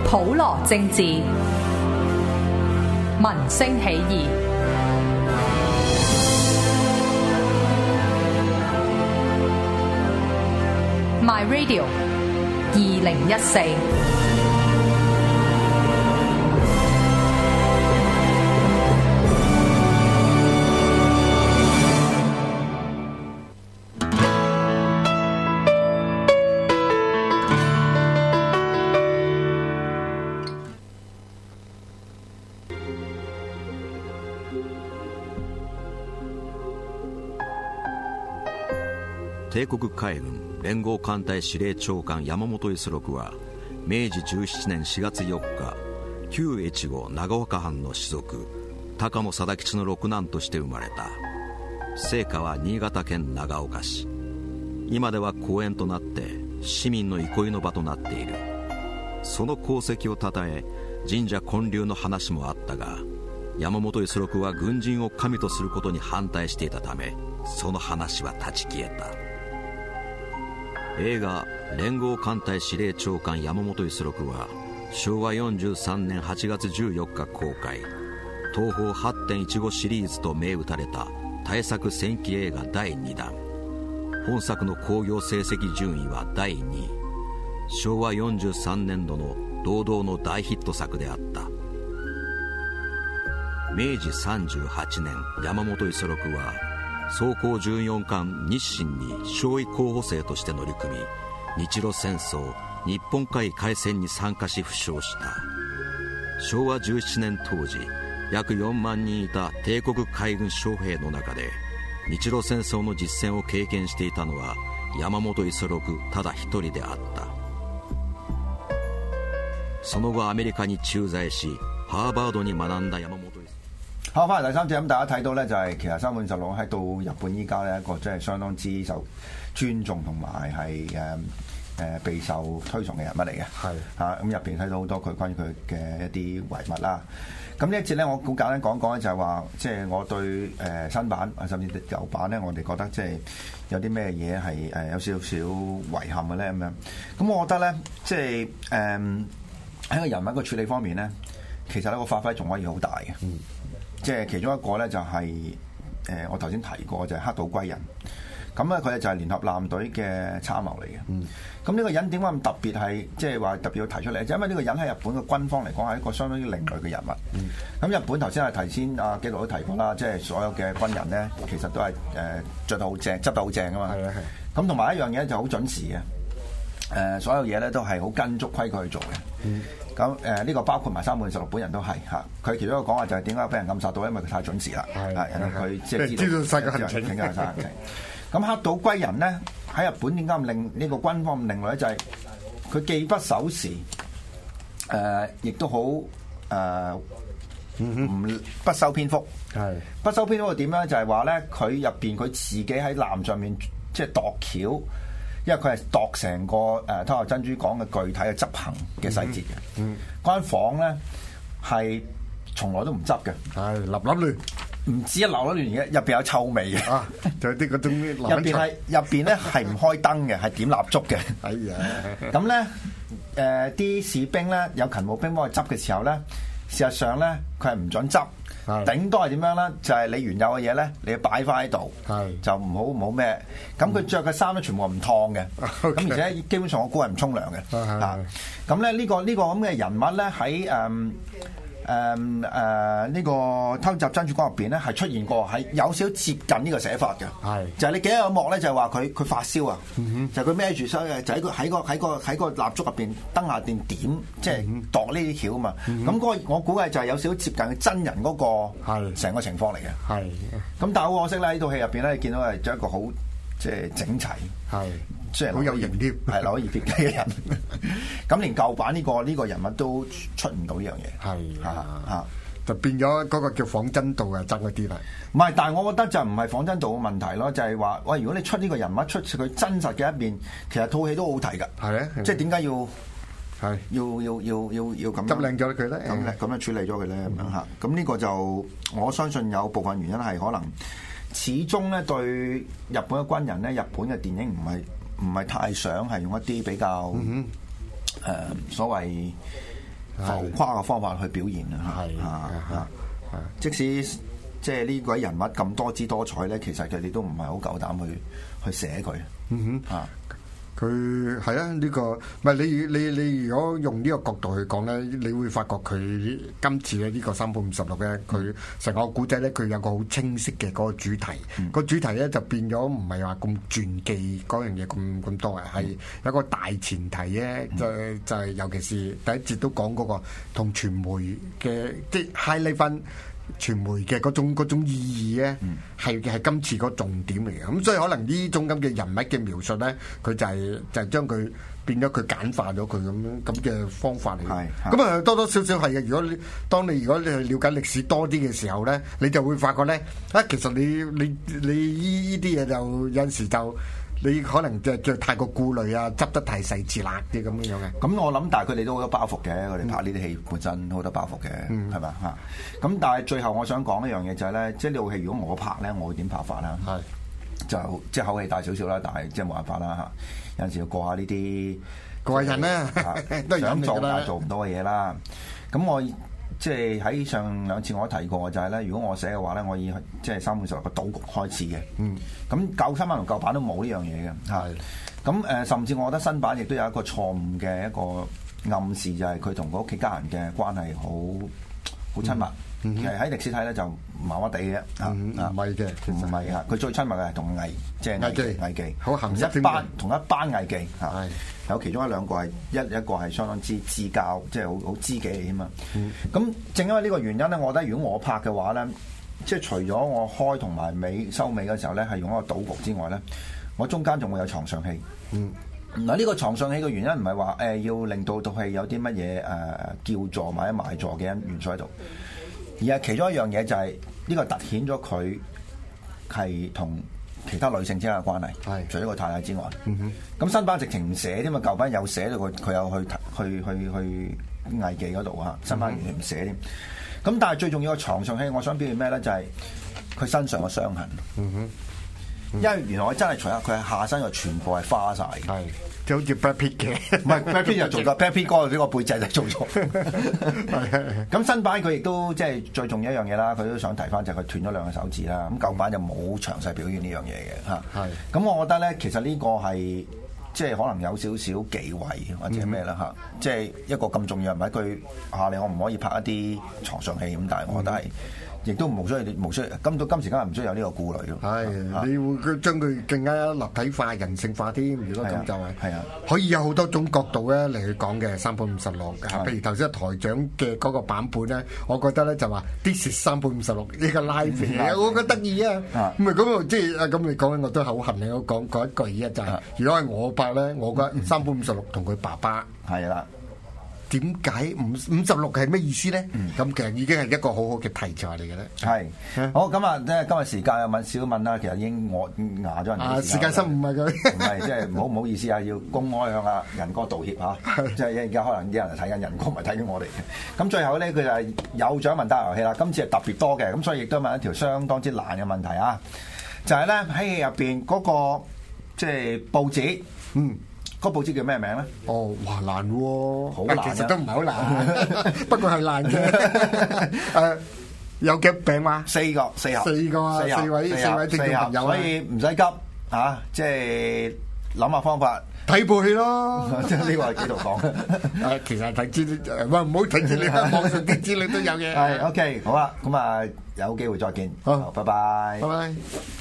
普羅政治，民聲起義。My Radio 2014。 帝国海軍連合艦隊司令長官山本五十六は明治17年4月4日旧越後長岡藩の士族高野貞吉の六男として生まれた。生家は新潟県長岡市。今では公園となって市民の憩いの場となっている。その功績をたたえ神社建立の話もあったが、山本五十六は軍人を神とすることに反対していたため、その話は立ち消えた。映画連合艦隊司令長官山本五十六は昭和43年8月14日公開。東宝 8.15 シリーズと銘打たれた大作戦記映画第2弾。本作の興行成績順位は第2位。昭和43年度の堂々の大ヒット作であった。明治38年山本五十六は装甲14艦日清に少尉候補生として乗り組み、日露戦争日本海海戦に参加し負傷した。昭和17年当時約4万人いた帝国海軍将兵の中で日露戦争の実戦を経験していたのは山本五十六ただ一人であった。その後アメリカに駐在しハーバードに學んだ山本五十六。 好，翻嚟第三節咁，大家睇到咧就係其實山本五十六喺到日本依家咧一個真係相當之受尊重同埋係備受推崇嘅人物嚟嘅。係嚇咁入邊睇到好多佢關於佢嘅一啲遺物啦。咁呢一節咧，我好簡單講講咧，就係話即係我對新版甚至舊版咧，我哋覺得即係有啲咩嘢係有少少遺憾嘅咧咁樣。咁我覺得咧，即係喺個人物嘅處理方面咧，其實咧個發揮仲可以好大嘅。即係其中一個咧就係我頭先提過就係黑島歸人，咁咧佢就係聯合艦隊嘅參謀嚟嘅。咁呢個人點解咁特別係即係話特別要提出嚟？就因為呢個人喺日本嘅軍方嚟講係一個相當於另類嘅人物。咁日本頭先係提先阿紀陶都提過啦，即係所有嘅軍人咧其實都係著得好正，執得好正㗎嘛。咁同埋一樣嘢就好準時嘅，所有嘢咧都係好跟足規矩去做嘅。咁呢個包括埋山本五十六本人都係嚇，佢其中一個講話就係點解俾人暗殺到，因為佢太準時啦，佢即係知道晒個行程。咁黑島歸人咧喺日本點解咁令呢個軍方咁另類咧？就係佢既不守時，亦都好不修邊幅。不修邊幅係點咧？就係話咧佢入邊佢自己喺艦上面即係度橋。因為佢係度成個偷襲珍珠港嘅具體嘅執行嘅細節嘅，間房咧係從來都唔執嘅，係立亂，唔止一立亂嘅，入邊有臭味嘅，就係啲嗰種入邊咧係唔開燈嘅，係點蠟燭嘅，哎呀，咁咧啲士兵咧有勤務兵幫佢執嘅時候咧，事實上咧佢係唔準執。頂多係點樣咧？就係你原有嘅嘢咧，你要擺翻喺度，就唔好咩。咁佢着嘅衫咧，全部係唔燙嘅。咁而且基本上我估係唔沖涼嘅。咁咧呢個咁嘅人物咧喺呢個偷襲珍珠港入邊咧係出現過，係有少少接近呢個寫法嘅。就係你記得有幕咧，就係話佢發燒啊，就佢孭住箱嘅，就喺個蠟燭入邊燈下電點，即係度呢啲橋啊嘛。咁嗰個我估計就係有少少接近真人嗰個成個情況嚟嘅。咁但係好可惜咧，呢套戲入邊咧，你見到係做一個好即係整齊，即係好有型添，係留可以別雞嘅人。咁連舊版呢個人物都出唔到呢樣嘢， 就變咗嗰個叫仿真度啊，爭嗰啲啦。 唔係，但係我覺得就唔係仿真度嘅問題咯，就係話喂，如果你出呢個人物出佢真實嘅一面，其實套戲都好睇㗎。係啊，即係點解要咁執靚咗佢咧？ 咁樣處理咗佢咧咁樣嚇。咁呢個就我相信有部分原因係可能始終咧對日本嘅軍人咧，日本嘅電影唔係太想係用一啲比較所謂浮誇嘅方法去表現啊！即使即係呢位人物咁多姿多彩咧，其實佢哋都唔係好夠膽去寫佢。 佢係啊，呢個唔係你如果用呢個角度去講咧，你會發覺佢今次嘅呢個3本56咧，佢成個古仔咧，佢有個好清晰嘅嗰個主題。個主題咧就變咗唔係話咁傳記嗰樣嘢咁多嘅，係有個大前提咧，就係尤其是第一節都講嗰個同傳媒嘅即係 highlight 翻傳媒嘅嗰種意義咧，係今次個重點嚟嘅。咁所以可能呢種咁嘅人物嘅描述咧，佢就係將佢變咗佢簡化咗佢咁嘅方法嚟。咁啊多多少少係嘅。如果你去了解歷史多啲嘅時候咧，你就會發覺咧其實你呢啲嘢就有陣時就。你可能就太過顧慮啊，執得太細緻啦啲咁樣嘅。 咁我諗，但係佢哋都好多包袱嘅，佢哋拍呢啲戲本身好多包袱嘅，係咪啊？咁但係最後我想講一樣嘢就係咧，即係呢套戲如果我拍咧，我會點拍法啦？就即係口氣大少少啦，但係即係冇辦法啦嚇。有陣時要過下呢啲過下人啦， 想做但係做唔到嘅嘢啦。咁我即係喺上兩次我都提過就係咧，如果我寫嘅話咧，我以即係3本56個賭局開始嘅。咁舊新版同舊版都冇呢樣嘢嘅。咁甚至我覺得新版亦都有一個錯誤嘅一個暗示，就係佢同個屋企家人嘅關係好親密。其實喺歷史睇咧就麻麻地嘅。 唔係嘅， 唔係啊！佢最親密嘅係同即係藝妓， 好行同一班藝妓嚇。有其中一兩個係一個係相當之知交，即係好知己嚟㗎嘛。咁正因為呢個原因咧，我覺得如果我拍嘅話咧，即係除咗我開同埋收尾嘅時候咧，係用一個賭局之外咧，我中間仲會有床上戲。嗱，呢個床上戲嘅原因唔係話要令到套戲有啲乜嘢叫座或者賣座嘅元素喺度，而係其中一樣嘢就係呢個凸顯咗佢係同其他女性之間嘅關係，除咗個太太之外，咁新版直情唔寫添嘛，舊版有寫到佢有去藝妓嗰度啊，新版完全唔寫添。咁但係最重要嘅床上戲，我想表現咩咧？就係佢身上嘅傷痕。因為原來我真係除下佢下身嘅全部係花晒嘅， 就好似 Brad Pitt 嘅， 唔係 Brad Pitt 就做咗 Brad Pitt 哥呢個背脊就做咗。咁新版佢亦都即係最重要一樣嘢啦，佢都想提翻就係佢斷咗2個手指啦。咁舊版就冇詳細表現呢樣嘢嘅嚇。咁我覺得咧，其實呢個係即係可能有少少忌諱或者咩啦嚇。即係一個咁重要人物，佢你我唔可以拍一啲床上戲咁，但係我覺得係。亦都無需要，到今時今日唔需要有呢個顧慮咯。 你會將佢更加立體化、人性化添。如果咁就係可以有好多種角度咧嚟去講嘅3本56。譬如頭先台長嘅嗰個版本咧，我覺得咧就話This is 3本56呢個拉片，我覺得得意啊。唔係咁即係咁你講我都口痕你我講一句就係，如果係我拍咧，我覺得3本56同佢爸爸係啦。 點解56係咩意思咧？咁其實已經係一個好好嘅題材嚟嘅咧。 係好咁啊！即係今日時間又少問啦，其實已經我牙咗人哋時間失誤啊！佢唔係即係唔好意思啊，要公開向阿仁哥道歉嚇。即係而家可能啲人睇緊仁哥，唔係睇緊我哋嘅。咁最後咧，佢就係有獎問答遊戲啦。今次係特別多嘅，咁所以亦都問一條相當之難嘅問題啊！就係咧喺戲入邊嗰個即係報紙，嗰報紙叫咩名咧？ 哇難喎， 好難， 其實都唔係好難，不過係難嘅。有幾餅嘛？4個啊，4位聽眾朋友， 所以唔使急嚇，即係諗下方法。 睇部戲咯， 即係呢個係幾度講？ 其實睇資料，唔好睇資料，網上啲資料都有嘅。 係 OK，好啦，咁啊有機會再見。 好， 拜拜。 拜拜。